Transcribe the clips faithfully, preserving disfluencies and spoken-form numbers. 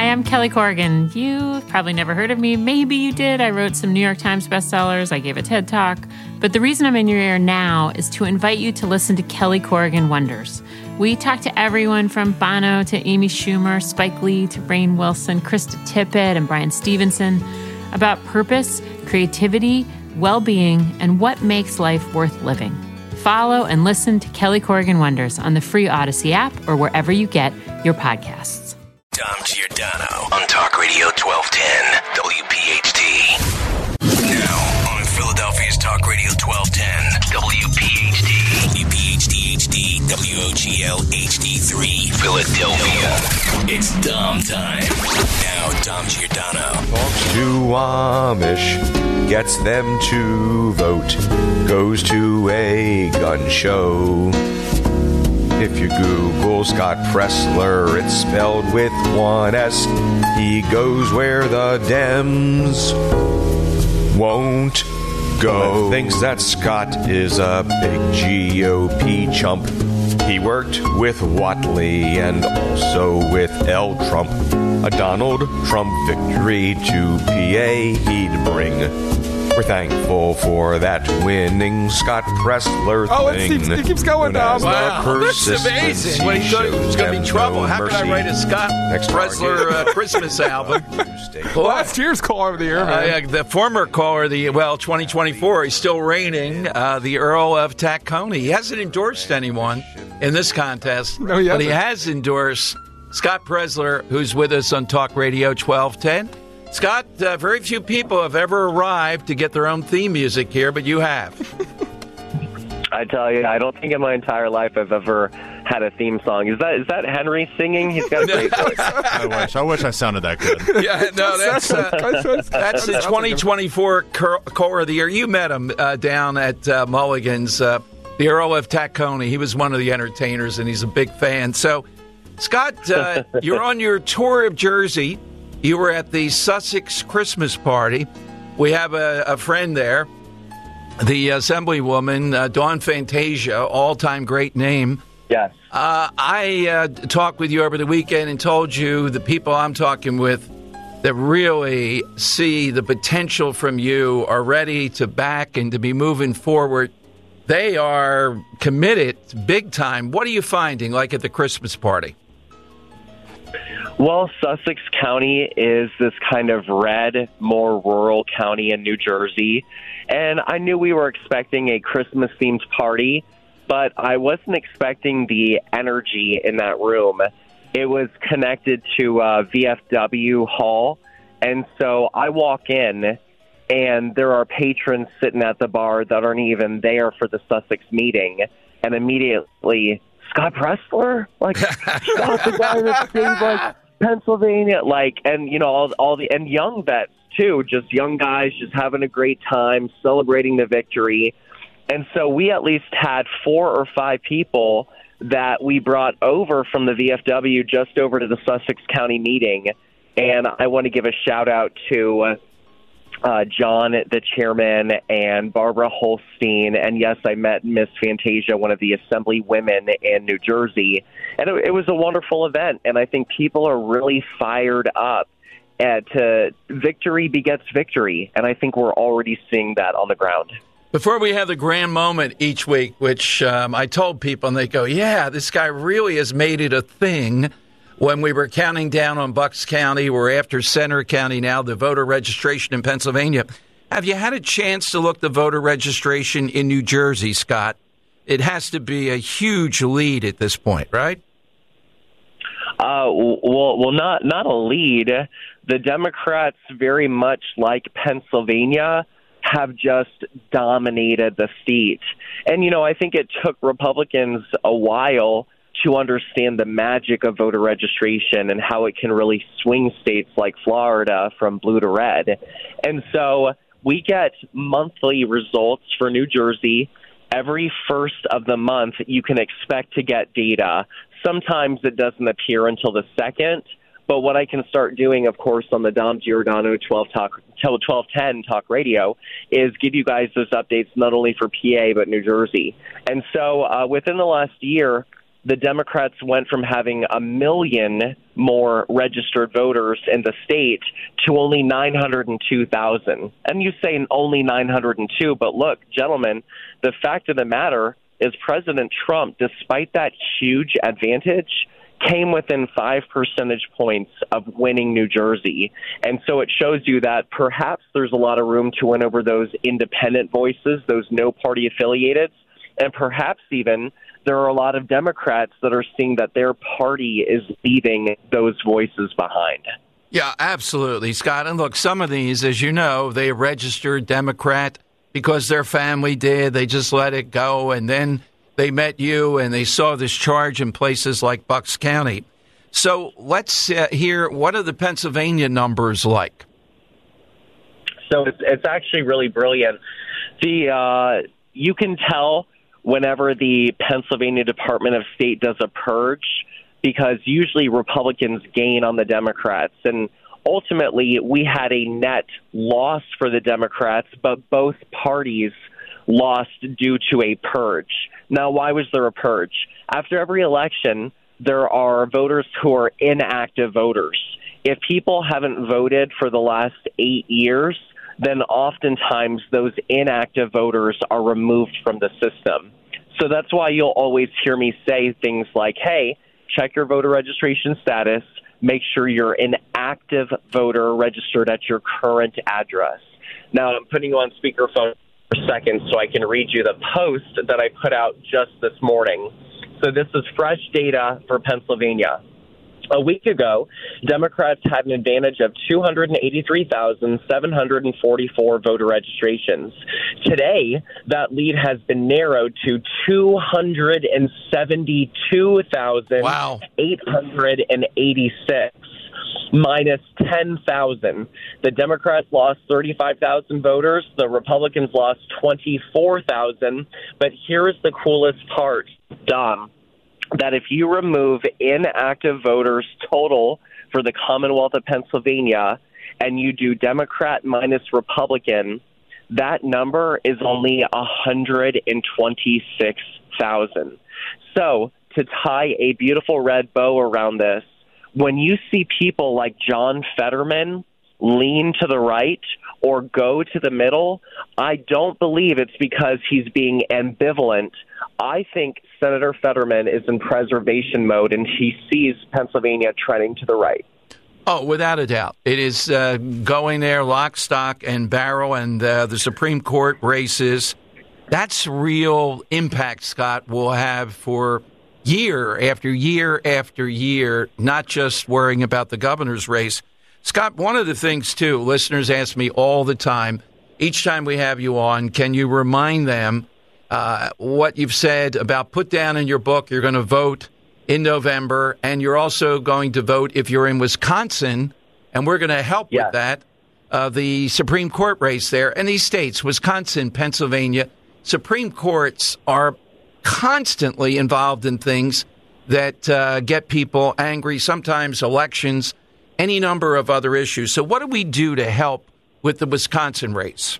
Hi, I'm Kelly Corrigan. You probably never heard of me. Maybe you did. I wrote some New York Times bestsellers. I gave a TED Talk. But the reason I'm in your ear now is to invite you to listen to Kelly Corrigan Wonders. We talk to everyone from Bono to Amy Schumer, Spike Lee to Rainn Wilson, Krista Tippett, and Brian Stevenson about purpose, creativity, well-being, and what makes life worth living. Follow and listen to Kelly Corrigan Wonders on the free Odyssey app or wherever you get your podcasts. Dom Giordano on Talk Radio twelve ten W P H T. Now on Philadelphia's Talk Radio twelve ten W P H T. W P H T H D W O G L H D three Philadelphia. It's Dom time. Now Dom Giordano. Talks to Amish, gets them to vote, goes to a gun show. If you Google Scott Presler, it's spelled with one S. He goes where the Dems won't go. Thinks that Scott is a big G O P chump. He worked with Whatley and also with L. Trump. A Donald Trump victory to P A he'd bring. We're thankful for that winning Scott Presler oh, it, thing. keeps, it keeps going down. Wow, that's amazing. When he thought he was going to be trouble, how could I write a Scott Presler uh, Christmas album? Last year's caller of the year, man. Uh, the former caller of the year, well, twenty twenty-four, he's still reigning, uh, the Earl of Tacony. He hasn't endorsed anyone in this contest, no, he but he hasn't. has endorsed Scott Presler, who's with us on Talk Radio twelve ten. Scott, uh, very few people have ever arrived to get their own theme music here, but you have. I tell you, I don't think in my entire life I've ever had a theme song. Is that is that Henry singing? He's got a great voice. I wish. I wish I sounded that good. Yeah, no, that's uh, that's the twenty twenty-four caller of the year. You met him uh, down at uh, Mulligan's, uh, the Earl of Tacony. He was one of the entertainers, and he's a big fan. So, Scott, uh, you're on your tour of Jersey. You were at the Sussex Christmas party. We have a, a friend there, the Assemblywoman, uh, Dawn Fantasia, all-time great name. Yes. Uh, I uh, talked with you over the weekend and told you the people I'm talking with that really see the potential from you are ready to back and to be moving forward. They are committed big time. What are you finding, like at the Christmas party? Well, Sussex County is this kind of red, more rural county in New Jersey, and I knew we were expecting a Christmas-themed party, but I wasn't expecting the energy in that room. It was connected to uh, V F W Hall, and so I walk in, and there are patrons sitting at the bar that aren't even there for the Sussex meeting, and immediately, Scott Presler? Like, Scott, the guy that saved, like, Pennsylvania, like, and you know, all, all the and young vets too, just young guys just having a great time, celebrating the victory. And so we at least had four or five people that we brought over from the V F W just over to the Sussex County meeting. And I want to give a shout out to uh, John, the chairman, and Barbara Holstein. And yes, I met Miss Fantasia, one of the Assembly women in New Jersey. And it, it was a wonderful event. And I think people are really fired up at uh, victory begets victory. And I think we're already seeing that on the ground. Before we have the grand moment each week, which um, I told people, and they go, yeah, this guy really has made it a thing. When we were counting down on Bucks County, we're after Center County now, the voter registration in Pennsylvania. Have you had a chance to look the voter registration in New Jersey, Scott? It has to be a huge lead at this point, right? Uh, well, well, not not a lead. The Democrats, very much like Pennsylvania, have just dominated the seat. And, you know, I think it took Republicans a while to understand the magic of voter registration and how it can really swing states like Florida from blue to red. And so we get monthly results for New Jersey. Every first of the month, you can expect to get data. Sometimes it doesn't appear until the second. But what I can start doing, of course, on the Dom Giordano twelve talk, twelve ten Talk Radio is give you guys those updates not only for P A but New Jersey. And so uh, within the last year, the Democrats went from having a million more registered voters in the state to only nine hundred two thousand. And you say only nine hundred two, but look, gentlemen, the fact of the matter is President Trump, despite that huge advantage, came within five percentage points of winning New Jersey. And so it shows you that perhaps there's a lot of room to win over those independent voices, those no-party affiliated, and perhaps even there are a lot of Democrats that are seeing that their party is leaving those voices behind. Yeah, absolutely, Scott. And look, some of these, as you know, they registered Democrat because their family did. They just let it go, and then they met you, and they saw this charge in places like Bucks County. So let's uh, hear, what are the Pennsylvania numbers like? So it's, it's actually really brilliant. The uh, you can tell whenever the Pennsylvania Department of State does a purge, because usually Republicans gain on the Democrats. And ultimately, we had a net loss for the Democrats, but both parties lost due to a purge. Now, why was there a purge? After every election, there are voters who are inactive voters. If people haven't voted for the last eight years, then oftentimes those inactive voters are removed from the system. So that's why you'll always hear me say things like, hey, check your voter registration status, make sure you're an active voter registered at your current address. Now, I'm putting you on speakerphone for a second so I can read you the post that I put out just this morning. So this is fresh data for Pennsylvania. A week ago, Democrats had an advantage of two hundred eighty-three thousand seven hundred forty-four voter registrations. Today, that lead has been narrowed to two hundred seventy-two thousand eight hundred eighty-six. Minus ten thousand. The Democrats lost thirty-five thousand voters. The Republicans lost twenty-four thousand. But here's the coolest part, Dom, that if you remove inactive voters total for the Commonwealth of Pennsylvania and you do Democrat minus Republican, that number is only one hundred twenty-six thousand. So to tie a beautiful red bow around this, when you see people like John Fetterman lean to the right or go to the middle, I don't believe it's because he's being ambivalent. I think Senator Fetterman is in preservation mode, and he sees Pennsylvania trending to the right. Oh, without a doubt. It is uh, going there lock, stock, and barrel, and uh, the Supreme Court races. That's real impact, Scott, will have for year after year after year, not just worrying about the governor's race. Scott, one of the things, too, listeners ask me all the time, each time we have you on, can you remind them uh, what you've said about put down in your book, you're going to vote in November, and you're also going to vote if you're in Wisconsin, and we're going to help yes. with that, uh, the Supreme Court race there. And these states, Wisconsin, Pennsylvania, Supreme Courts are constantly involved in things that uh, get people angry, sometimes elections, any number of other issues. So what do we do to help with the Wisconsin race?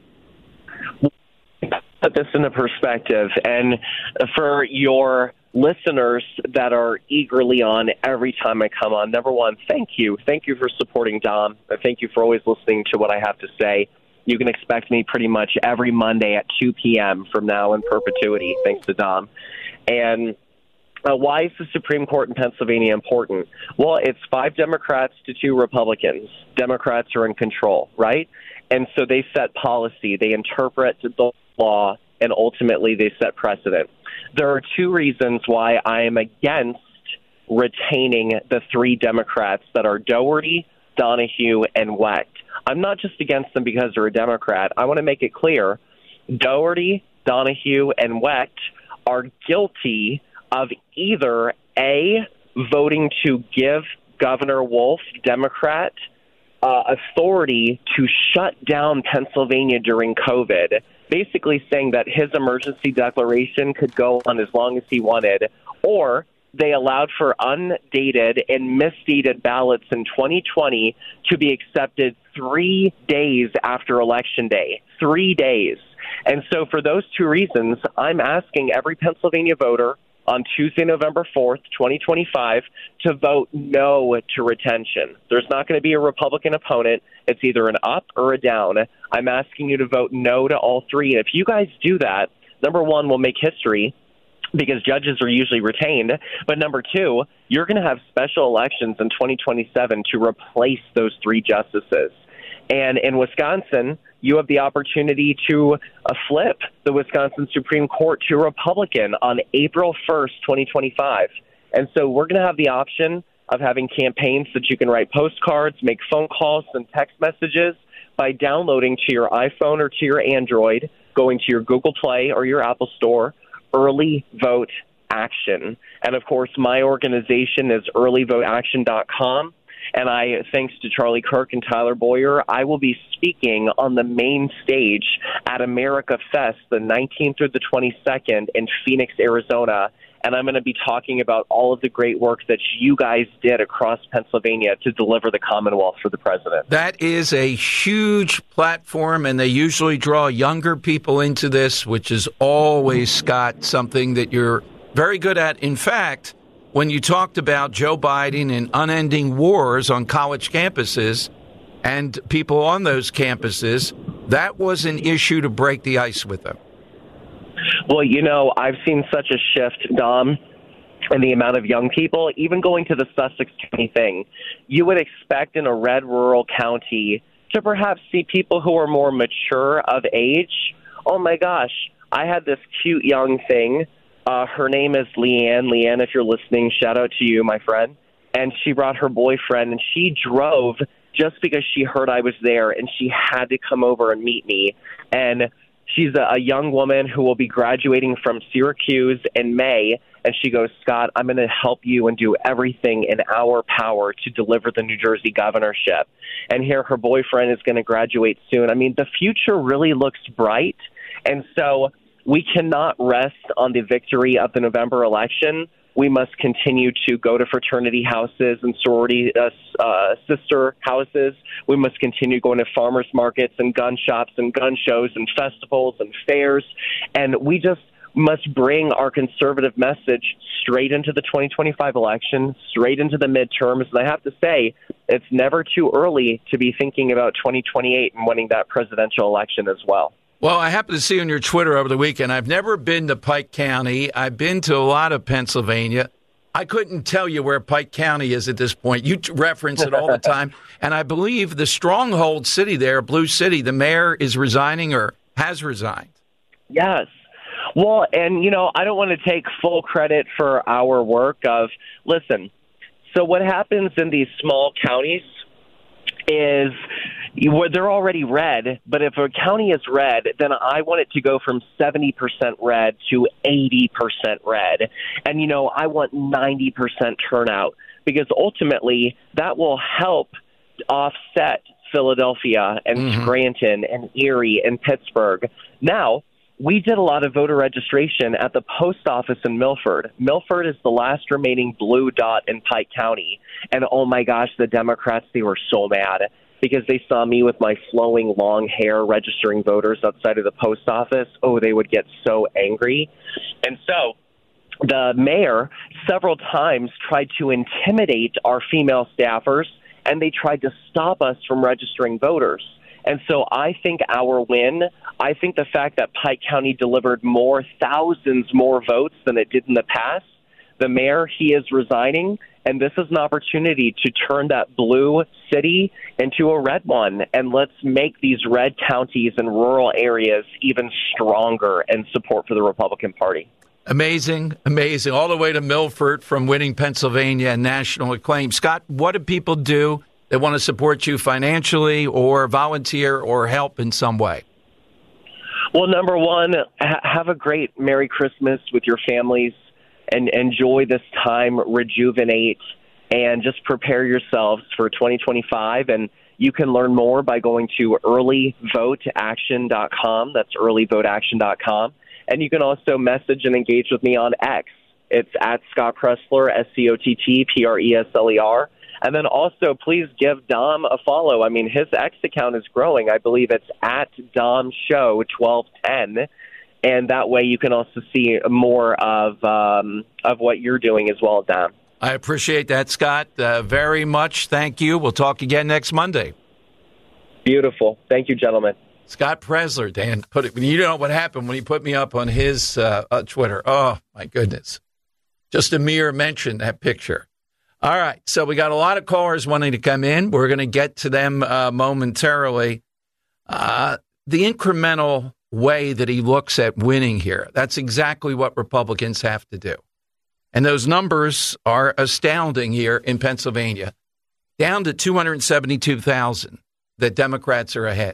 Put this into perspective, and for your listeners that are eagerly on every time I come on, number one, thank you. Thank you for supporting Dom. Thank you for always listening to what I have to say. You can expect me pretty much every Monday at two p.m. from now in perpetuity, thanks to Dom. And uh, why is the Supreme Court in Pennsylvania important? Well, it's five Democrats to two Republicans. Democrats are in control, right? And so they set policy, they interpret the law, and ultimately they set precedent. There are two reasons why I am against retaining the three Democrats that are Doherty, Donahue, and Wecht. I'm not just against them because they're a Democrat. I want to make it clear, Doherty, Donahue, and Wecht are guilty of either A, voting to give Governor Wolf, Democrat, uh, authority to shut down Pennsylvania during COVID, basically saying that his emergency declaration could go on as long as he wanted, or they allowed for undated and misdated ballots in twenty twenty to be accepted three days after Election Day. Three days. And so for those two reasons, I'm asking every Pennsylvania voter on Tuesday, November fourth, twenty twenty-five, to vote no to retention. There's not going to be a Republican opponent. It's either an up or a down. I'm asking you to vote no to all three. And if you guys do that, number one, we'll make history because judges are usually retained. But number two, you're going to have special elections in twenty twenty-seven to replace those three justices. And in Wisconsin, you have the opportunity to uh, flip the Wisconsin Supreme Court to Republican on April first, twenty twenty-five. And so we're going to have the option of having campaigns that you can write postcards, make phone calls, and text messages by downloading to your iPhone or to your Android, going to your Google Play or your Apple Store, Early Vote Action. And, of course, my organization is early vote action dot com. And I, thanks to Charlie Kirk and Tyler Boyer, I will be speaking on the main stage at America Fest the nineteenth through the twenty-second in Phoenix, Arizona. And I'm going to be talking about all of the great work that you guys did across Pennsylvania to deliver the Commonwealth for the president. That is a huge platform, and they usually draw younger people into this, which is always, Scott, something that you're very good at. In fact, when you talked about Joe Biden and unending wars on college campuses and people on those campuses, that was an issue to break the ice with them. Well, you know, I've seen such a shift, Dom, in the amount of young people, even going to the Sussex County thing. You would expect in a red rural county to perhaps see people who are more mature of age. Oh, my gosh, I had this cute young thing. Uh, her name is Leanne. Leanne, if you're listening, shout out to you, my friend. And she brought her boyfriend, and she drove just because she heard I was there, and she had to come over and meet me. And she's a, a young woman who will be graduating from Syracuse in May, and she goes, Scott, I'm going to help you and do everything in our power to deliver the New Jersey governorship. And here her boyfriend is going to graduate soon. I mean, the future really looks bright, and so we cannot rest on the victory of the November election. We must continue to go to fraternity houses and sorority uh, uh, sister houses. We must continue going to farmers markets and gun shops and gun shows and festivals and fairs. And we just must bring our conservative message straight into the twenty twenty-five election, straight into the midterms. And I have to say, it's never too early to be thinking about twenty twenty-eight and winning that presidential election as well. Well, I happened to see on your Twitter over the weekend, I've never been to Pike County. I've been to a lot of Pennsylvania. I couldn't tell you where Pike County is at this point. You reference it all the time. And I believe the stronghold city there, Blue City, the mayor is resigning or has resigned. Yes. Well, and, you know, I don't want to take full credit for our work of, listen, so what happens in these small counties is you, they're already red, but if a county is red, then I want it to go from seventy percent red to eighty percent red. And, you know, I want ninety percent turnout because ultimately that will help offset Philadelphia and mm-hmm. Scranton and Erie and Pittsburgh. Now, we did a lot of voter registration at the post office in Milford. Milford is the last remaining blue dot in Pike County. And, oh, my gosh, the Democrats, they were so mad because they saw me with my flowing long hair registering voters outside of the post office. Oh, they would get so angry. And so the mayor several times tried to intimidate our female staffers, and they tried to stop us from registering voters. And so I think our win, I think the fact that Pike County delivered more, thousands more votes than it did in the past, the mayor, he is resigning, and this is an opportunity to turn that blue city into a red one. And let's make these red counties and rural areas even stronger in support for the Republican Party. Amazing, amazing. All the way to Milford from winning Pennsylvania and national acclaim. Scott, what do people do that want to support you financially or volunteer or help in some way? Well, number one, ha- have a great Merry Christmas with your families and enjoy this time, rejuvenate, and just prepare yourselves for twenty twenty-five. And you can learn more by going to early vote action dot com. That's early vote action dot com. And you can also message and engage with me on X. It's at Scott Presler, S C O T T P R E S L E R. And then also, please give Dom a follow. I mean, his X account is growing. I believe it's at Dom Show twelve ten. and that way you can also see more of um, of what you're doing as well, Dom. I appreciate that, Scott, uh, very much. Thank you. We'll talk again next Monday. Beautiful. Thank you, gentlemen. Scott Presler, Dan, put it. You know what happened when he put me up on his uh, uh, Twitter. Oh, my goodness. Just a mere mention, that picture. All right, so we got a lot of callers wanting to come in. We're going to get to them uh, momentarily. Uh, the incremental way that he looks at winning here, that's exactly what Republicans have to do. And those numbers are astounding here in Pennsylvania, down to two hundred seventy-two thousand that Democrats are ahead.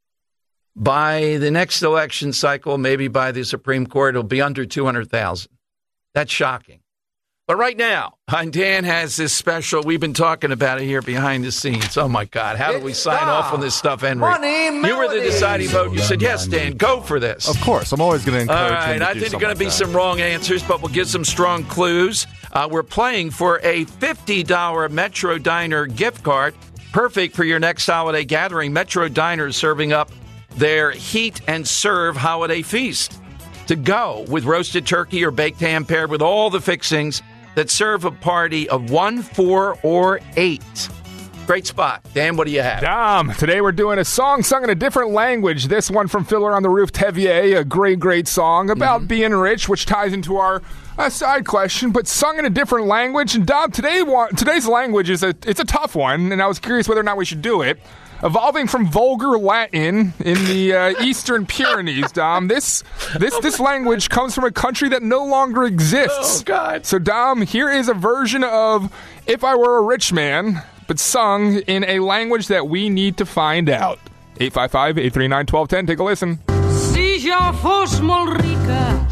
By the next election cycle, maybe by the Supreme Court, it'll be under two hundred thousand. That's shocking. But right now, Dan has this special. We've been talking about it here behind the scenes. Oh, my God. How do we sign off on this stuff, Henry? You were the deciding vote. You said, yes, Dan, go for this. Of course. I'm always going to encourage All right. him to I do think there are something going to be like some wrong answers, but we'll give some strong clues. Uh, we're playing for a fifty dollars Metro Diner gift card, perfect for your next holiday gathering. Metro Diner is serving up their Heat and Serve holiday feast to go with roasted turkey or baked ham paired with all the fixings that serve a party of one, four, or eight. Great spot. Dan, what do you have? Dom, today we're doing a song sung in a different language. This one from Fiddler on the Roof, Tevier, a great, great song about mm-hmm. being rich, which ties into our uh, side question, but sung in a different language. And Dom, today today's language is a it's a tough one, and I was curious whether or not we should do it. Evolving from vulgar Latin in the uh, Eastern Pyrenees, Dom. This this this language comes from a country that no longer exists. Oh, God. So, Dom, here is a version of If I Were a Rich Man, but sung in a language that we need to find out. eight five five, eight three nine, one two one zero. Take a listen. Si jo fos molt rica,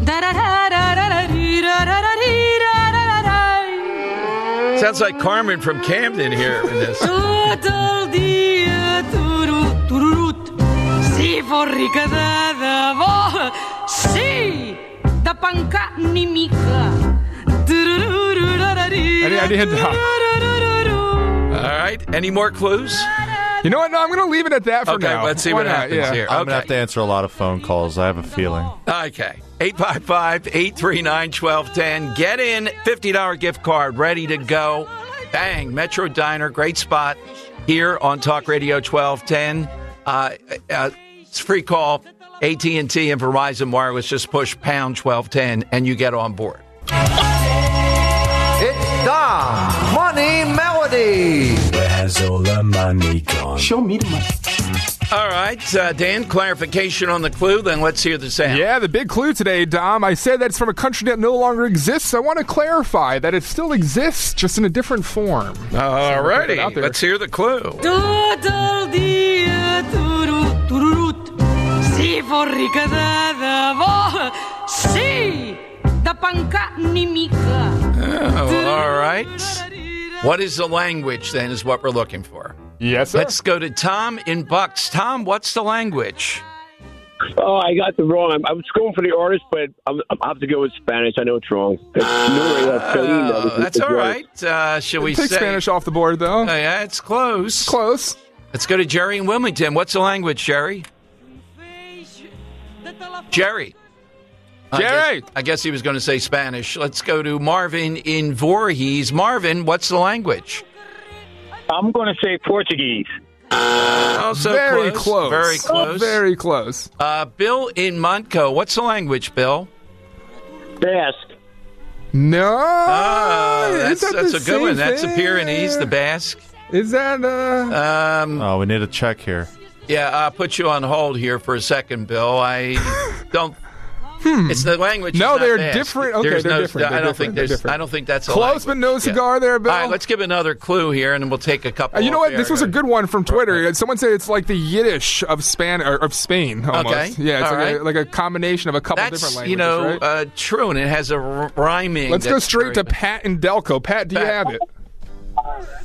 Sounds like Carmen from Camden here in this. tot el dia turut, tururut. Si fos rica de debò, sí, de pencar ni mica. Any idea, Dom? All right. Any more clues? You know what? No, I'm going to leave it at that for okay, now. let's see Why what not? happens Yeah. here. I'm Okay. going to have to answer a lot of phone calls. I have a feeling. Okay. eight five five, eight three nine, one two one zero. Get in. fifty dollars gift card ready to go. Bang. Metro Diner. Great spot here on Talk Radio twelve ten. Uh, uh, it's a free call. A T and T and Verizon Wireless. Just push pound twelve ten and you get on board. It's Dom Money Melody. Where's all the money gone? Show me the money. All right, uh, Dan, clarification on the clue, then let's hear the sound. Yeah, the big clue today, Dom. I said that it's from a country that no longer exists. I want to clarify that it still exists, just in a different form. All righty, let's hear the clue. Tot el dia turut, tururut. Si fos rica de debò, sí, de pencar ni mica. Oh, all right. What is the language, then, is what we're looking for. Yes, sir. Let's go to Tom in Bucks. Tom, what's the language? Oh, I got the wrong. I was going for the artist, but I'm, I have to go with Spanish. I know it's wrong. It's uh, that's all right. Uh, shall we Take say? Spanish off the board, though. Uh, yeah, it's close. Close. Let's go to Jerry in Wilmington. What's the language, Jerry? Jerry. Jerry. I guess, I guess he was going to say Spanish. Let's go to Marvin in Voorhees. Marvin, what's the language? I'm going to say Portuguese. Oh, so Very close. close. Very close. Very close. Uh, Bill in Montco. What's the language, Bill? Basque. No. Oh, Is that's that that's the a good one. same That's the thing? Pyrenees, the Basque. Is that, uh... Um, Oh, we need a check here. yeah, I'll put you on hold here for a second, Bill. I don't... Hmm. It's the language. No, is not they're Basque. different. Okay, There's they're no, different. I They're don't different. think They're there's. different. I don't think that's a Close, language. but no Yeah. cigar there, Bill. All right, let's give another clue here, and then we'll take a couple. Uh, you know off what? air. This was a good one from Twitter. Someone said it's like the Yiddish of Span or of Spain. Almost. Okay. Yeah, it's All like, right. a, like a combination of a couple That's different languages. you know right? uh, true, and it has a r- rhyming. Let's go that's straight to very- Pat in Delco. Pat, do you Pat. have it?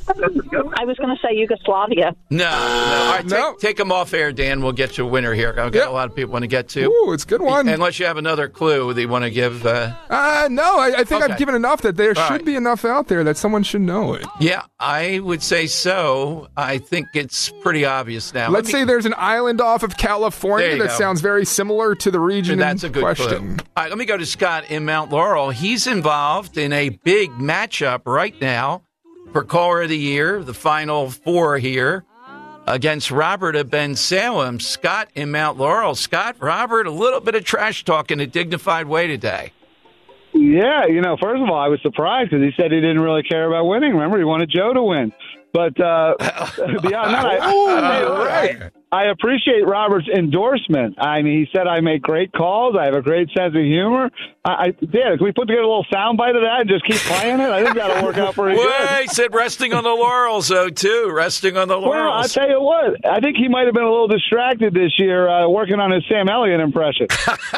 I was going to say Yugoslavia. No, no. All right, No. Take, take them off air, Dan. We'll get you a winner here. I've got Yep. a lot of people want to get to. Ooh, it's a good one. Unless you have another clue that you want to give. Uh, Uh, no, I, I think Okay. I've given enough that there All should right. be enough out there that someone should know it. yeah, I would say so. I think it's pretty obvious now. Let's Let say me- there's an island off of There California you that go. sounds very similar to the region That's in a good question. clue. All right, let me go to Scott in Mount Laurel. He's involved in a big matchup right now for Caller of the Year, the final four here, against Robert of Ben Salem. Scott in Mount Laurel. Scott, Robert, a little bit of trash talk in a dignified way today. Yeah, you know, first of all, I was surprised because he said he didn't really care about winning. Remember, he wanted Joe to win. But uh, beyond that, I, Oh, right. I appreciate Robert's endorsement. I mean, he said I make great calls. I have a great sense of humor. I, I Dan, can we put together a little soundbite of that and just keep playing it? I think that'll work out pretty Well, good. he said resting on the laurels, though, too. Resting on the Well, I'll laurels. tell you what. I think he might have been a little distracted this year uh, working on his Sam Elliott impression.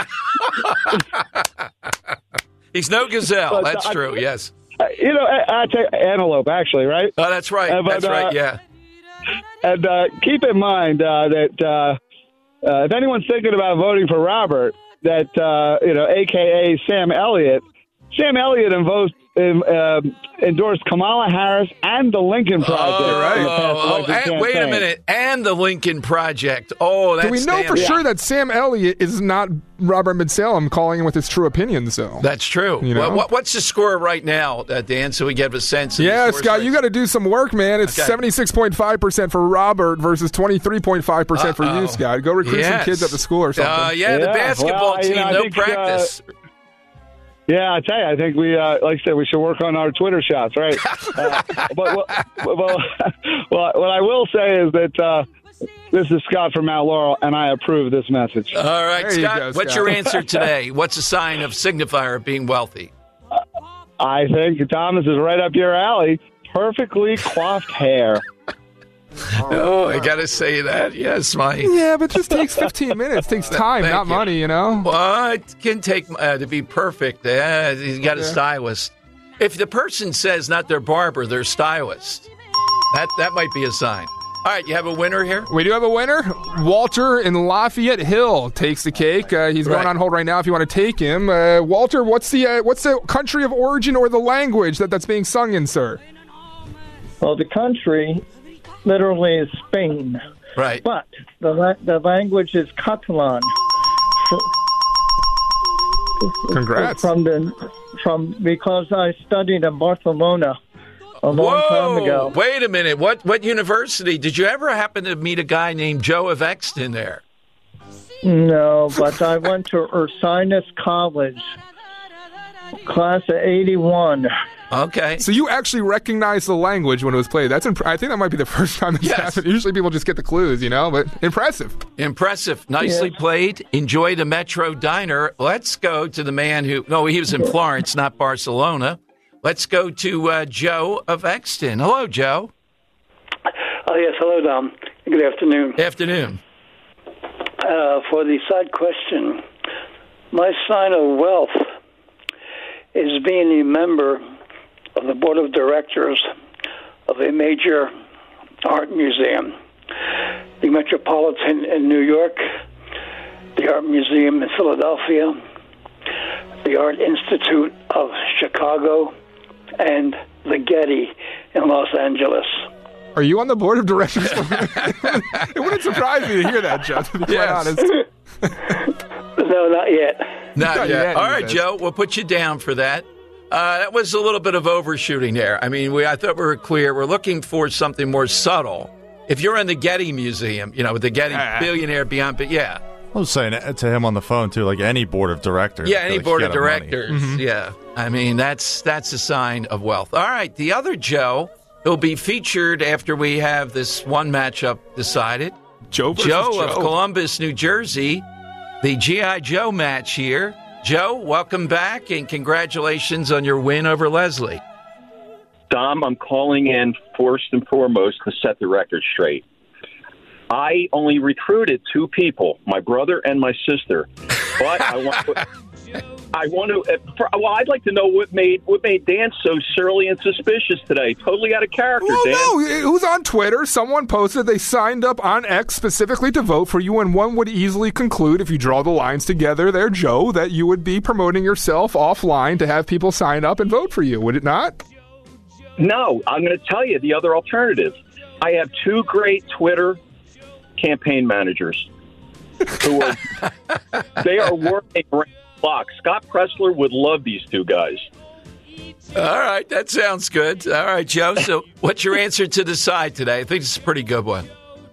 He's no gazelle. But, That's uh, true, yes. Uh, you know, I, I tell you, antelope, actually, right? Oh, that's right. Uh, but, That's right, uh, yeah. And uh, keep in mind uh, that uh, uh, if anyone's thinking about voting for Robert, that, uh, you know, A K A Sam Elliott, Sam Elliott invo- um, um, endorsed Kamala Harris and the Lincoln Project. Oh, in the past oh, oh, election and, wait a campaign. minute. And the Lincoln Project. Oh, that's Do we know for sure that Sam Elliott is not Robert Ben Salem calling in with his true opinions, though? That's true. You know? Well, what, what's the score right now, uh, Dan, so we get a sense of Yeah, the scores Scott, right- you got to do some work, man. It's Okay. seventy-six point five percent for Robert versus twenty-three point five percent for Uh-oh. you, Scott. Go recruit Yes. some kids at the school or something. Uh, yeah, the Yeah, basketball well, you team, know, I no think, uh, practice. Yeah, I tell you, I think we, uh, like I said, we should work on our Twitter shots, right? uh, but well, well, well, what I will say is that uh, this is Scott from Mount Laurel, and I approve this message. All right, There you Scott, go, what's Scott. your answer today? What's a sign of signifier of being wealthy? I think Thomas is right up your alley. Perfectly coiffed hair. Oh, I got to say that. Yes, my. Yeah, but it just takes fifteen minutes. It takes time, Thank not you. money, you know? Well, it can take uh, to be perfect. Uh, he's got a stylist. If the person says not their barber, their stylist, that that might be a sign. All right, you have a winner here? We do have a winner. Walter in Lafayette Hill takes the cake. Uh, he's going Right. on hold right now if you want to take him. Uh, Walter, what's the uh, what's the country of origin or the language that that's being sung in, sir? Well, the country literally is Spain, Right. but the la- the language is Catalan. Congrats. From the from because I studied in Barcelona a long Whoa! time ago. Wait a minute. What what university? Did you ever happen to meet a guy named Joe of Exton there? No, but I went to Ursinus College, class of eighty-one. Okay. So you actually recognize the language when it was played. That's imp- I think that might be the first time this Yes. happened. Usually people just get the clues, you know, but impressive. Impressive. Nicely Yeah. played. Enjoy the Metro Diner. Let's go to the man who, no, he was in Florence, not Barcelona. Let's go to uh, Joe of Exton. Hello, Joe. Oh, yes. Hello, Dom. Good afternoon. Afternoon. Uh, for the side question, my sign of wealth is being a member of the board of directors of a major art museum, the Metropolitan in New York, the Art Museum in Philadelphia, the Art Institute of Chicago, and the Getty in Los Angeles. Are you on the board of directors? It wouldn't surprise me to hear that, Joe, to be quite Yes. honest. No, not yet. Not Not yet. yet, All he right, says. Joe, we'll put you down for that. Uh, that was a little bit of overshooting there. I mean, we I thought we were clear. We're looking for something more subtle. If you're in the Getty Museum, you know, with the Getty Ah. billionaire beyond, but yeah. I was saying it to him on the phone, too, like any board of directors. Yeah, any Like, board get of him money. directors. Yeah. I mean, that's that's a sign of wealth. All right, the other Joe will be featured after we have this one matchup decided. Joe versus Joe, Joe. of Columbus, New Jersey, the G I. Joe match here. Joe, welcome back, and congratulations on your win over Leslie. Dom, I'm calling in first and foremost to set the record straight. I only recruited two people, my brother and my sister. But I want I want to. Uh, for, well, I'd like to know what made what made Dan so surly and suspicious today. Totally out of character, well, Dan. No, it was on Twitter. Someone posted they signed up on X specifically to vote for you, and one would easily conclude, if you draw the lines together there, Joe, that you would be promoting yourself offline to have people sign up and vote for you. Would it not? No, I'm going to tell you the other alternative. I have two great Twitter campaign managers who are they are working around the clock. Scott Pressler would love these two guys. All right, that sounds good. All right, Joe. So, what's your answer to the side today? I think it's a pretty good one.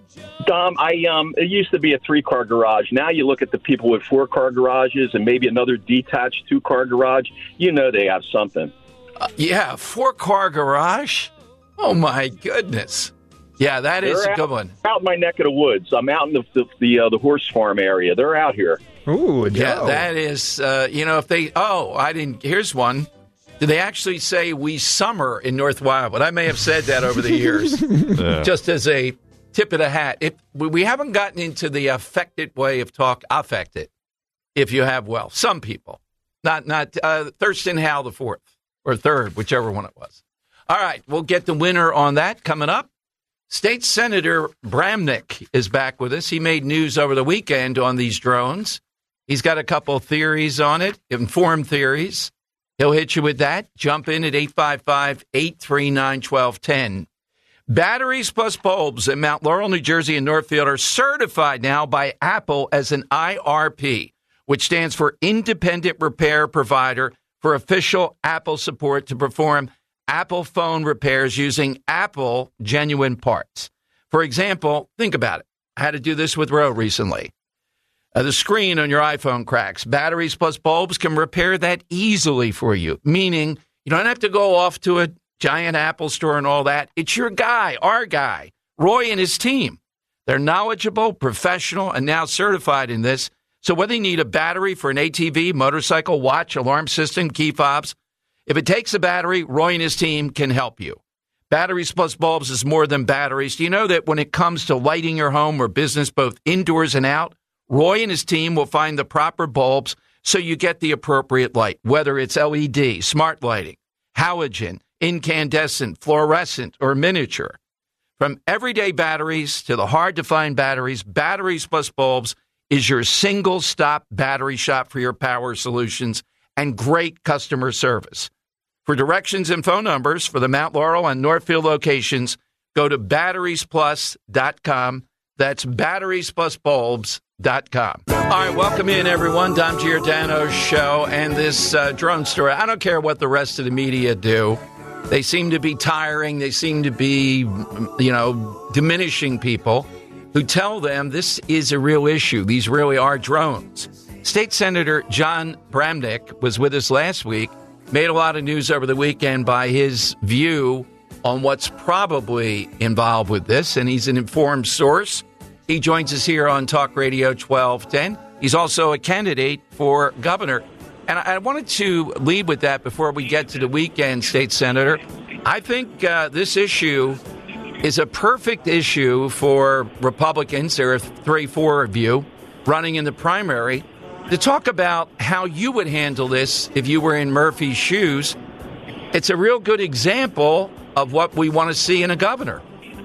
Dom, I um, it used to be a three-car garage. Now you look at the people with four-car garages and maybe another detached two-car garage. You know they have something. Uh, yeah, four-car garage? Oh, my goodness. Yeah, that They're is a out, good one. Out in my neck of the woods. I'm out in the the, the, uh, the horse farm area. They're out here. Ooh, yeah, that is, uh, you know, if they, oh, I didn't, here's one. Did they actually say we summer in North Wildwood? I may have said that over the years, yeah. Just as a tip of the hat. If we haven't gotten into the affected way of talk, affected, if you have wealth. Some people. Not, not uh, Thurston Howell the fourth. Or third, whichever one it was. All right, we'll get the winner on that coming up. State Senator Bramnick is back with us. He made news over the weekend on these drones. He's got a couple theories on it, informed theories. He'll hit you with that. Jump in at eight five five, eight three nine, one two one zero. Batteries plus bulbs in Mount Laurel, New Jersey and Northfield are certified now by Apple as an I R P, which stands for Independent Repair Provider, for official Apple support to perform Apple phone repairs using Apple genuine parts. For example, think about it. I had to do this with Ro recently. Uh, the screen on your iPhone cracks. Batteries plus bulbs can repair that easily for you, meaning you don't have to go off to a giant Apple store and all that. It's your guy, our guy, Roy and his team. They're knowledgeable, professional, and now certified in this. So whether you need a battery for an A T V, motorcycle, watch, alarm system, key fobs, if it takes a battery, Roy and his team can help you. Batteries plus bulbs is more than batteries. Do you know that when it comes to lighting your home or business, both indoors and out, Roy and his team will find the proper bulbs so you get the appropriate light, whether it's L E D, smart lighting, halogen, incandescent, fluorescent, or miniature. From everyday batteries to the hard-to-find batteries, Batteries plus bulbs is your single-stop battery shop for your power solutions and great customer service. For directions and phone numbers for the Mount Laurel and Northfield locations, go to batteries plus dot com. That's batteries plus bulbs dot com. All right, welcome in, everyone. Dom Giordano's show and this uh, drone story. I don't care what the rest of the media do. They seem to be tiring. They seem to be, you know, diminishing people who tell them this is a real issue. These really are drones. State Senator John Bramnick was with us last week, made a lot of news over the weekend by his view on what's probably involved with this, and he's an informed source. He joins us here on Talk Radio twelve ten. He's also a candidate for governor. And I wanted to lead with that before we get to the weekend, State Senator. I think uh, this issue is a perfect issue for Republicans. There are three, four of you running in the primary to talk about how you would handle this if you were in Murphy's shoes. It's a real good example of what we want to see in a governor.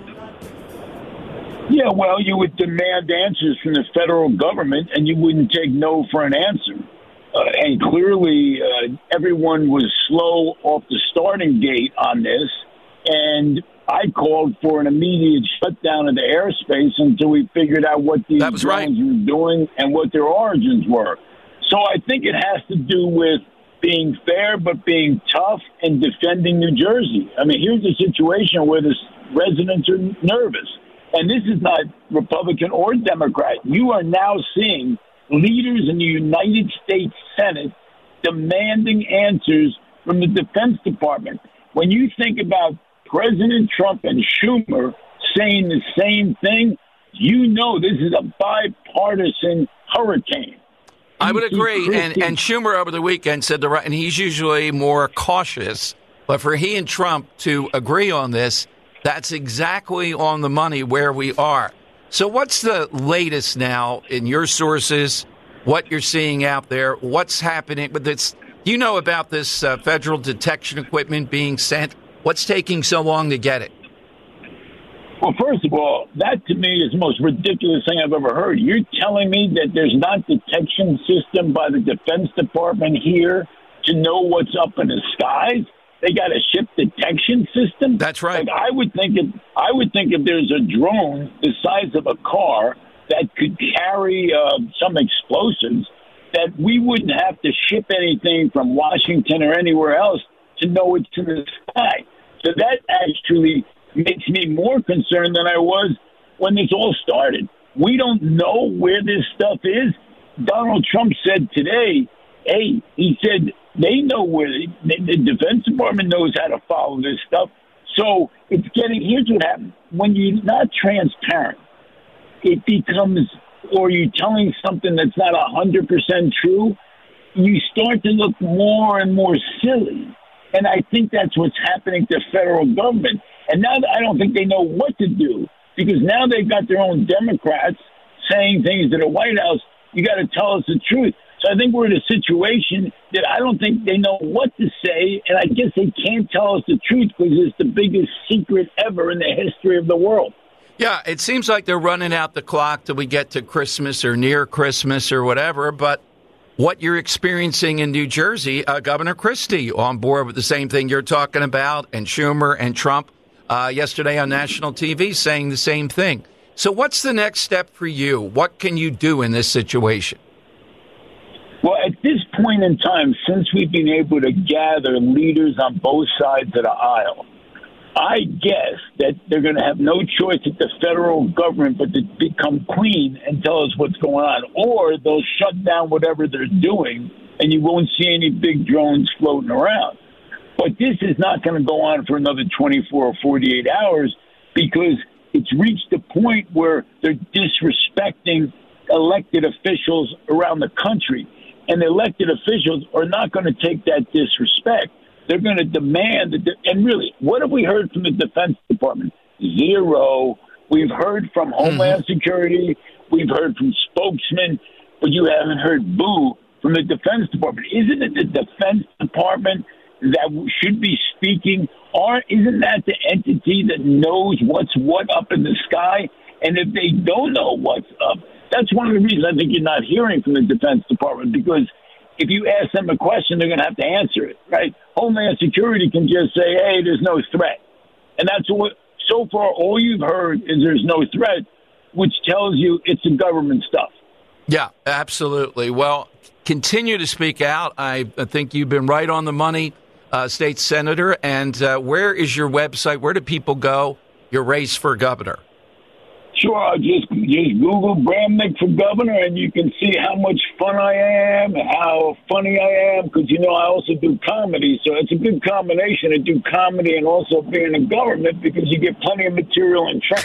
Yeah, well, you would demand answers from the federal government, and you wouldn't take no for an answer. Uh, and clearly, uh, everyone was slow off the starting gate on this, and I called for an immediate shutdown of the airspace until we figured out what these drones right. were doing and what their origins were. So I think it has to do with being fair but being tough and defending New Jersey. I mean, here's a situation where the residents are nervous. And this is not Republican or Democrat. You are now seeing leaders in the United States Senate demanding answers from the Defense Department. When you think about President Trump and Schumer saying the same thing, you know this is a bipartisan hurricane. I would agree. And, and Schumer over the weekend said the right, and he's usually more cautious. But for he and Trump to agree on this, that's exactly on the money where we are. So what's the latest now in your sources what you're seeing out there, what's happening with this. You know about this uh, federal detection equipment being sent. What's taking so long to get it? Well, first of all, that to me is the most ridiculous thing I've ever heard. You're telling me that there's not detection system by the Defense Department here to know what's up in the skies? They got a ship detection system? That's right. Like, I would think if I would think if there's a drone the size of a car that could carry uh, some explosives, that we wouldn't have to ship anything from Washington or anywhere else to know it's in the sky. So that actually makes me more concerned than I was when this all started. We don't know where this stuff is. Donald Trump said today, hey, he said they know where the, the Defense Department knows how to follow this stuff. So it's getting, here's what happens. When you're not transparent, it becomes, or you're telling something that's not one hundred percent true, you start to look more and more silly. And I think that's what's happening to federal government. And now I don't think they know what to do, because now they've got their own Democrats saying things to the White House. You got to tell us the truth. So I think we're in a situation that I don't think they know what to say, and I guess they can't tell us the truth because it's the biggest secret ever in the history of the world. Yeah, it seems like they're running out the clock till we get to Christmas or near Christmas or whatever, but what you're experiencing in New Jersey, uh, Governor Christie on board with the same thing you're talking about, and Schumer and Trump uh, yesterday on national T V saying the same thing. So what's the next step for you? What can you do in this situation? Well, at this point in time, since we've been able to gather leaders on both sides of the aisle, I guess that they're going to have no choice at the federal government but to become clean and tell us what's going on. Or they'll shut down whatever they're doing, and you won't see any big drones floating around. But this is not going to go on for another twenty-four or forty-eight hours, because it's reached a point where they're disrespecting elected officials around the country. And the elected officials are not going to take that disrespect. They're going to demand that. And really, what have we heard from the Defense Department? Zero. We've heard from Homeland mm-hmm. Security. We've heard from spokesmen, but you haven't heard boo from the Defense Department. Isn't it the Defense Department that should be speaking? Or isn't that the entity that knows what's what up in the sky? And if they don't know what's up, that's one of the reasons I think you're not hearing from the Defense Department, because if you ask them a question, they're going to have to answer it, right? Homeland Security can just say, hey, there's no threat. And that's what, so far, all you've heard is there's no threat, which tells you it's the government stuff. Yeah, absolutely. Well, continue to speak out. I, I think you've been right on the money, uh, State Senator. And uh, where is your website? Where do people go? Your race for governor. Sure, just just Google Bramnick for governor, and you can see how much fun I am, how funny I am, because, you know, I also do comedy. So it's a good combination to do comedy and also be in the government, because you get plenty of material and training.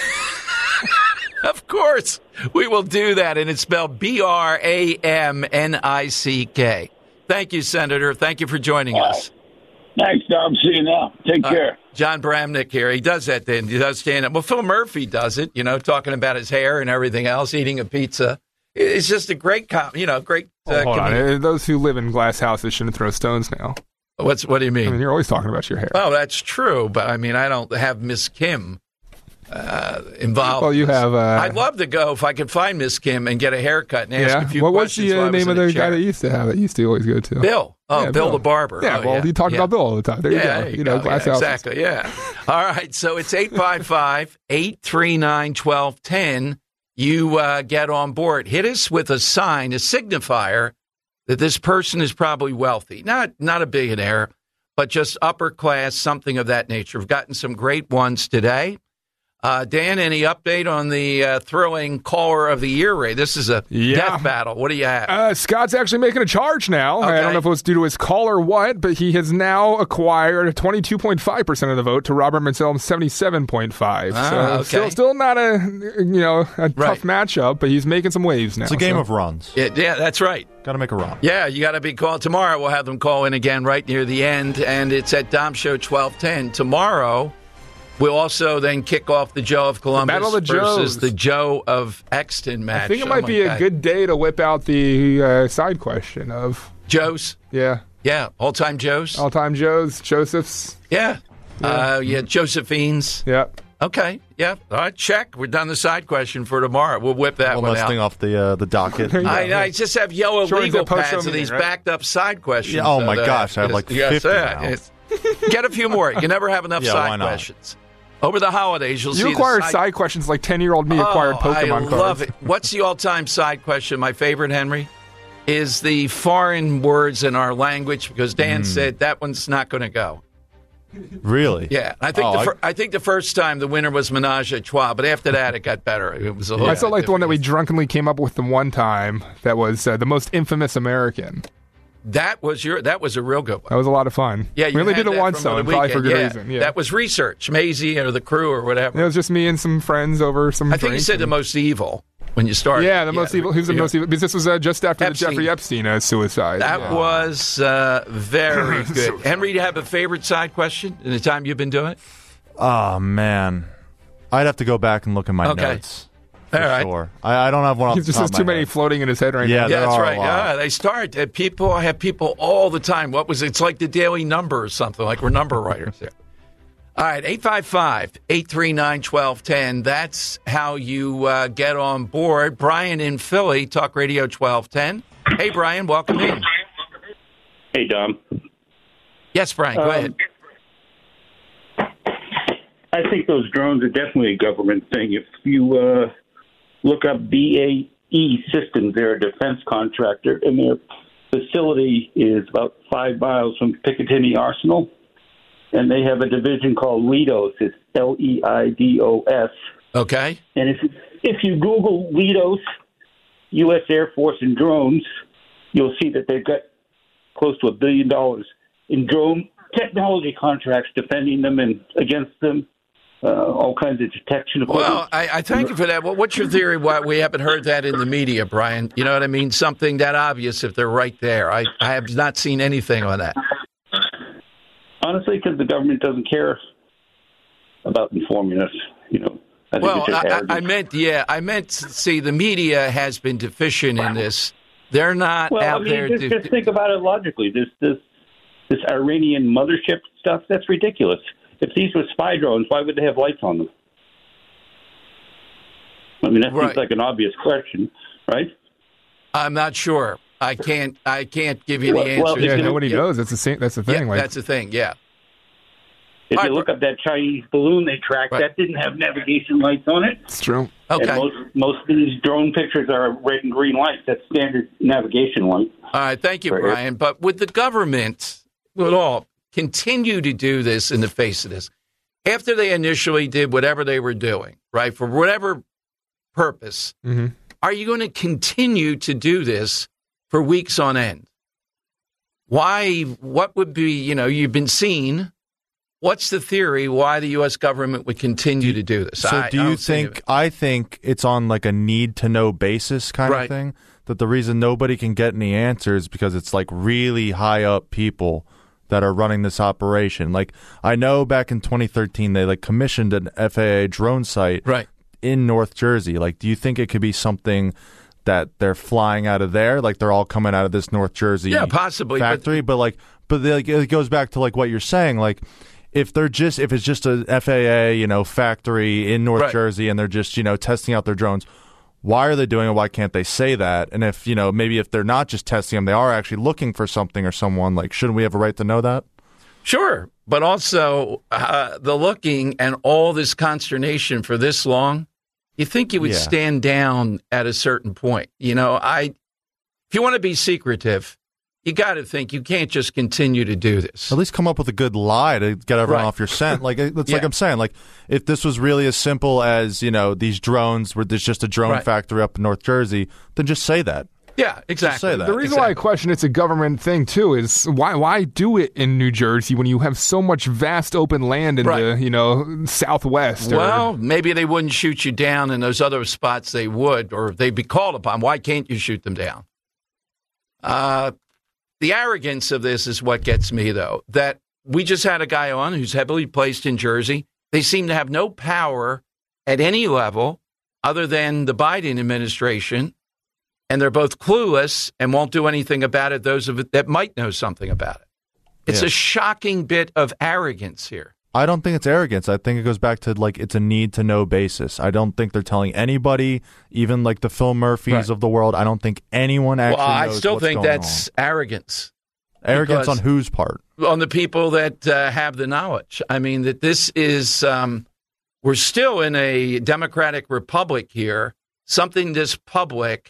Of course, we will do that, and it's spelled B R A M N I C K. Thank you, Senator. Thank you for joining All us. Right. Thanks, Tom. See you now. Take uh, care. John Bramnick here. He does that then. He does stand up. Well, Phil Murphy does it, you know, talking about his hair and everything else, eating a pizza. It's just a great, com- you know, great uh, oh, hold comedian. on. Those who live in glass houses shouldn't throw stones now. What's What do you mean? I mean, you're always talking about your hair. Oh, that's true. But, I mean, I don't have Miss Kim uh, involved. Well, you have... Uh, I'd love to go if I could find Miss Kim and get a haircut and ask yeah. a few what questions. What was the uh, name of the chair. guy that used to have it? He used to always go to? Bill. Oh, yeah, Bill, Bill the barber. Yeah, oh, well, yeah. he talked yeah. about Bill all the time. There yeah, you go. There you, you know, go. glass yeah, houses. exactly, yeah. All right, so it's eight five five, eight three nine, one two one zero. You uh, get on board. Hit us with a sign, a signifier that this person is probably wealthy. Not, not a billionaire, but just upper class, something of that nature. We've gotten some great ones today. Uh, Dan, any update on the uh, thrilling caller of the year race? This is a yeah. death battle. What do you have? Uh, Scott's actually making a charge now. Okay. I don't know if it was due to his call or what, but he has now acquired twenty-two point five percent of the vote to Robert Manselm's seventy-seven point five. Ah, so okay. still, still not a you know a right. tough matchup, but he's making some waves now. It's a game so. of runs. Yeah, yeah, that's right. Got to make a run. Yeah, you got to be called. Tomorrow we'll have them call in again right near the end, and it's at Dom Show twelve ten. Tomorrow, We'll also then kick off the Joe of Columbus Battle of the versus Joes. the Joe of Exton match. I think it Oh might my be a God. good day to whip out the uh, side question of Joes. Yeah. Yeah, all-time Joes. All-time Joes, Josephs. Yeah. Yeah. Uh, yeah, Josephines. Yeah. Okay. Yeah. All right, check. We're done the side question for tomorrow. We'll whip that One one less out. thing off the uh, the docket. I, I just have yellow Sure, legal it's a post-show pads of meeting, these right? backed up side questions. Yeah, oh so my that- gosh, I have like yes, fifty yeah, now. it's- Get a few more. You can never have enough Yeah, why side not? questions. Over the holidays, you'll You see acquired the side questions like ten-year-old me acquired Oh, Pokemon I cards. love it. What's the all-time side question? My favorite, Henry, is the foreign words in our language, because Dan Mm. said that one's not going to go. Really? Yeah, I think Oh, the I- fir- I think the first time the winner was Menage a Trois, but after that it got better. It was a little I still like the one that we drunkenly came up with the one time that was uh, the most infamous American. That was your that was a real good one. That was a lot of fun. Yeah, you we only had did it that once from though, the and probably for weekend. good Yeah, reason. Yeah, that was research, Maisie or the crew or whatever. it was just me and some friends over some. I think you drinks said the and- most evil when you started. Yeah, the most evil. Who's the yeah. most evil? Because this was uh, just after Epstein. the Jeffrey Epstein uh, suicide. That Yeah. was uh, very good. Henry, do you have a favorite side question in the time you've been doing it? Oh man, I'd have to go back and look at my Okay. notes. For All right. sure. I, I don't have one. Off He the just top has of my too many head. floating in his head right Yeah, now. Yeah, there that's are a right. lot. Yeah, they start. Uh, people I have people all the time. What was it? It's like the Daily Number or something. Like we're number writers here. All right, eight five five, eight three nine, one two one zero. That's how you uh, get on board. Brian in Philly, Talk Radio twelve ten. Hey, Brian, welcome in. Hey, Dom. Yes, Brian, go Um, ahead. I think those drones are definitely a government thing. If you uh, look up B A E Systems, they're a defense contractor, and their facility is about five miles from Picatinny Arsenal. And they have a division called Leidos. It's L E I D O S. Okay. And if if you Google Leidos, U S Air Force and drones, you'll see that they've got close to a billion dollars in drone technology contracts defending them and against them. Uh, all kinds of detection equipment. Well, I, I thank you for that. Well, what's your theory why we haven't heard that in the media, Brian? You know what I mean? Something that obvious if they're right there. I, I have not seen anything on that. Honestly, because the government doesn't care about informing us. You know. I think Well, it's just I, I, arrogant. I meant, yeah, I meant, see, the media has been deficient in this. They're not well, out I mean, there. just, to, just think about it logically. This this this Iranian mothership stuff, that's ridiculous. If these were spy drones, why would they have lights on them? I mean, that Right. seems like an obvious question, right? I'm not sure. I can't. I can't give you the Well- answer. well, Yeah, if you- nobody knows. That's the same. That's the Yeah, thing. like, that's the thing. Yeah. If All you right, look up that Chinese balloon they tracked, Right. that didn't have navigation lights on it. it's true. Okay. And most, most of these drone pictures are red and green lights. That's standard navigation light. All right. Thank you, Right. Brian. But would the government, would all continue to do this in the face of this? After they initially did whatever they were doing, right, for whatever purpose, Mm-hmm. are you going to continue to do this for weeks on end? Why? What would be, you know, you've been seen. What's the theory why the U S government would continue to do this? So I- do I you don't see think, I think it's on like a need to know basis kind Right. of thing, that the reason nobody can get any answers because it's like really high up people that are running this operation. Like I know back in twenty thirteen, they like commissioned an F A A drone site right. in North Jersey. Like, do you think it could be something that they're flying out of there? Like they're all coming out of this North Jersey Yeah, possibly, but- factory, but, like, but they, like, it goes back to like what you're saying, like, if they're just if it's just a F A A, you know, factory in North Right. Jersey and they're just, you know, testing out their drones, why are they doing it? Why can't they say that? And if, you know, maybe if they're not just testing them, they are actually looking for something or someone, like, shouldn't we have a right to know that? Sure, but also uh, the looking and all this consternation for this long, you think you would Yeah. stand down at a certain point. You know, I if you want to be secretive, you got to think you can't just continue to do this. At least come up with a good lie to get everyone Right. off your scent. Like it's Yeah. like I'm saying, like if this was really as simple as, you know, these drones where there's just a drone Right. factory up in North Jersey, then just say that. Yeah, exactly. say that. The reason why I question it's a government thing too is why why do it in New Jersey when you have so much vast open land in Right. the you know Southwest? or- Well, maybe they wouldn't shoot you down in those other spots they would, or they'd be called upon. Why can't you shoot them down? Uh, the arrogance of this is what gets me, though, that we just had a guy on who's heavily placed in Jersey. They seem to have no power at any level other than the Biden administration, and they're both clueless and won't do anything about it, those of it that might know something about it. It's Yeah. a shocking bit of arrogance here. I don't think it's arrogance. I think it goes back to like it's a need to know basis. I don't think they're telling anybody, even like the Phil Murphys Right. of the world. I don't think anyone actually Well, I knows still what's think going that's arrogance. on. Arrogance because- on whose part? On the people that uh, have the knowledge. I mean, that this is, um, we're still in a democratic republic here. Something this public,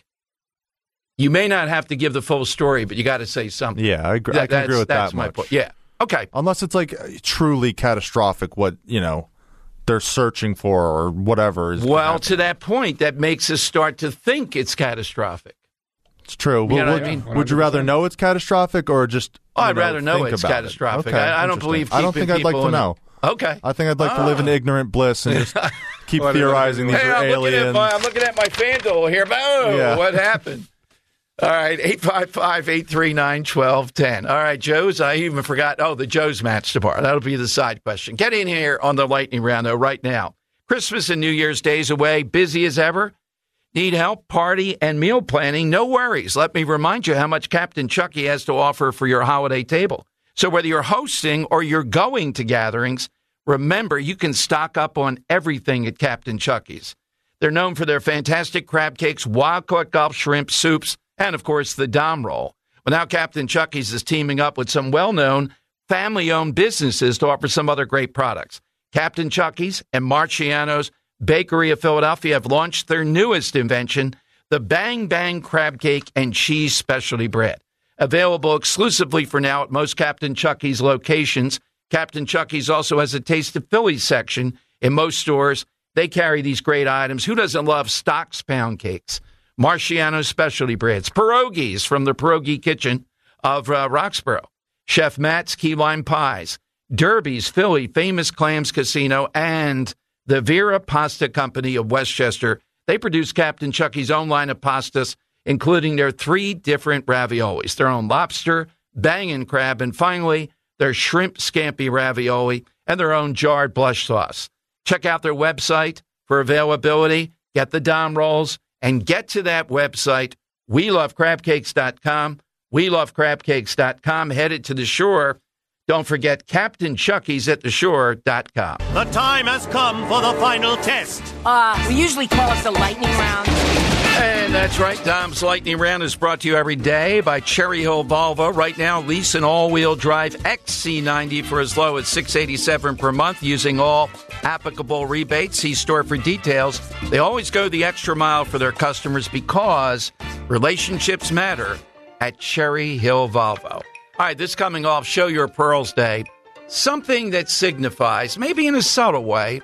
you may not have to give the full story, but you got to say something. Yeah, I agree. That- I can agree that's- with that's that my much. point. Yeah. Okay. Unless it's like truly catastrophic, what you know they're searching for or whatever is. Well, to that point, that makes us start to think it's catastrophic. It's true. You Well, know would, what I mean? would you rather know it's catastrophic or just? Oh, you I'd rather know think it's about it? catastrophic. Okay, I- I don't interesting. believe I don't keeping think I'd like people to in a- know. Okay. I think I'd like to live in ignorant bliss and just keep What- theorizing these hey, are I'm looking, at aliens. my, I'm looking at my FanDuel here. Boom! Yeah. What happened? All right, eight five five, eight three nine, one two one zero. All right, Joe's. I even forgot. Oh, the Joe's match tomorrow. That'll be the side question. Get in here on the lightning round, though, right now. Christmas and New Year's days away, busy as ever. Need help, party, and meal planning? No worries. Let me remind you how much Captain Chucky has to offer for your holiday table. So whether you're hosting or you're going to gatherings, remember you can stock up on everything at Captain Chucky's. They're known for their fantastic crab cakes, wild-caught Gulf shrimp soups, and, of course, the Dom Roll. Well, now Captain Chucky's is teaming up with some well-known family-owned businesses to offer some other great products. Captain Chucky's and Marciano's Bakery of Philadelphia have launched their newest invention, the Bang Bang Crab Cake and Cheese Specialty Bread. Available exclusively for now at most Captain Chucky's locations. Captain Chucky's also has a Taste of Philly section in most stores. They carry these great items. Who doesn't love Stock's Pound Cakes? Marciano's Specialty Breads, pierogies from the Pierogi Kitchen of uh, Roxborough, Chef Matt's Key Lime Pies, Derby's Philly Famous Clams Casino, and the Vera Pasta Company of Westchester. They produce Captain Chucky's own line of pastas, including their three different raviolis, their own lobster, bangin' crab, and finally, their shrimp scampi ravioli and their own jarred blush sauce. Check out their website for availability, get the Dom Rolls, and get to that website, we love crab cakes dot com, we love crab cakes dot com, headed to the shore. Don't forget Captain Chucky's at the shore dot com. The time has come for the final test. Uh, we usually call it the lightning round. And that's right. Dom's Lightning Round is brought to you every day by Cherry Hill Volvo. Right now, lease an all-wheel drive X C ninety for as low as six hundred eighty-seven dollars per month using all applicable rebates. See store for details. They always go the extra mile for their customers because relationships matter at Cherry Hill Volvo. All right, this coming off Show Your Pearls Day, something that signifies, maybe in a subtle way,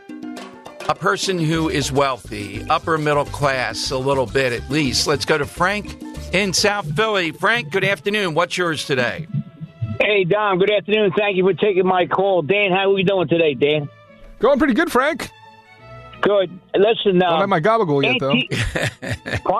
a person who is wealthy, upper middle class, a little bit at least. Let's go to Frank in South Philly. Frank, good afternoon. What's yours today? Hey, Dom, good afternoon. Thank you for taking my call. Dan, how are we doing today, Dan? Going pretty good, Frank. Good. Listen, uh, Don't have my gabagool yet, though.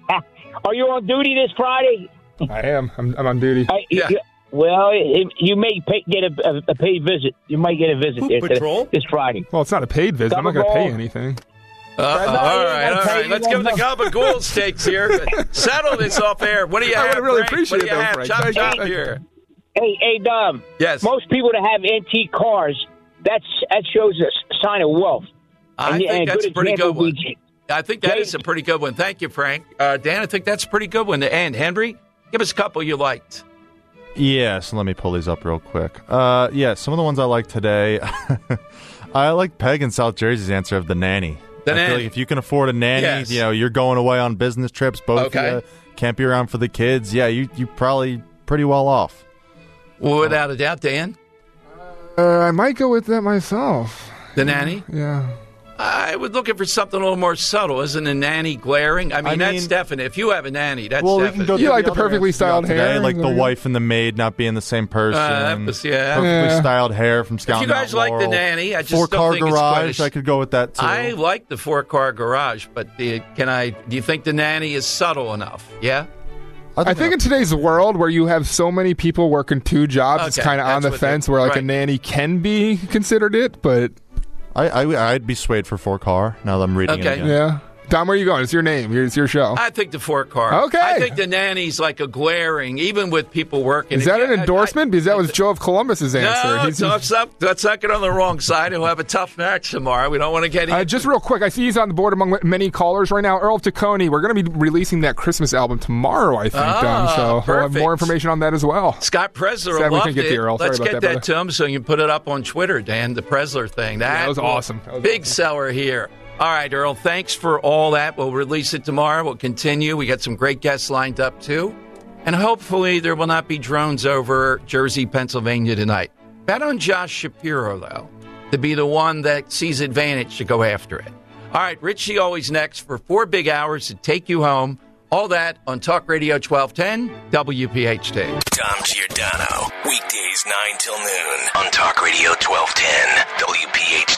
Are you on duty this Friday? I am. I'm, I'm on duty. I, yeah. you, well, it, you may pay, get a, a, a paid visit. You might get a visit Poop there patrol? this Friday. Well, it's not a paid visit. I'm not going to pay anything. Uh, all right, all right. Let's give the gabagool stakes here. Settle this off air. What do you I have, would really Frank? appreciate what do you it, though, have? Frank. Chop, Thank chop you. here. Hey, hey, Dom. Yes. Most people that have antique cars, that's that shows a sign of wealth. I And- think and a that's a pretty example good one. would be- I think that is a pretty good one. Thank you, Frank. Uh, Dan, I think that's a pretty good one to end. Henry, give us a couple you liked. Yeah, so let me pull these up real quick. Uh, yeah, some of the ones I like today. I like Peg in South Jersey's answer of the nanny. The I nanny. feel like if you can afford a nanny, Yes. you know, you're going away on business trips, both Okay. of you, can't be around for the kids. Yeah, you you probably pretty well off. Well, without a doubt, Dan. Uh, I might go with that myself. The nanny? Yeah. I was looking for something a little more subtle. Isn't a nanny glaring? I mean, I that's mean- definite. If you have a nanny, that's well, we definite. can go You to like the other perfectly answers we got styled today, hair? like the There you go. wife and the maid not being the same person. Uh, that was- yeah. Perfectly Yeah. styled hair from Scout If you guys Mount like the Laurel. nanny, I just Four don't car think it's quite garage. as- I could go with that too. I like the four-car garage, but the, can I? Do you think the nanny is subtle enough? Yeah. I think in today's world where you have so many people working two jobs, it's Okay, kind of on that's the what fence they- where like right. a nanny can be considered it, but I, I I'd be swayed for four car. Now that I'm reading Okay. it again. Yeah. Dom, where are you going? It's your name. It's your show. I think the four car. Okay. I think the nanny's like a glaring, even with people working. Is that an endorsement? Because that was Joe of Columbus's answer. No, He's- let's not, let's not get on the wrong side. He'll have a tough match tomorrow. We don't want to get Uh, just real quick, I see he's on the board among many callers right now. Earl Taccone, we're going to be releasing that Christmas album tomorrow, I think, Ah, Dom. So we'll have perfect. more information on that as well. Scott Presler Sad we loved can't get it. to Earl. Sorry Let's about get that, that, to him so you can put it up on Twitter, Dan, the Presler thing. That, that was will- awesome. That was big seller here. All right, Earl, thanks for all that. We'll release it tomorrow. We'll continue. We got some great guests lined up, too. And hopefully there will not be drones over Jersey, Pennsylvania tonight. Bet on Josh Shapiro, though, to be the one that sees advantage to go after it. All right, Richie always next for four big hours to take you home. All that on Talk Radio twelve ten, W P H T. Dom Giordano, weekdays nine till noon on Talk Radio twelve ten, W P H T.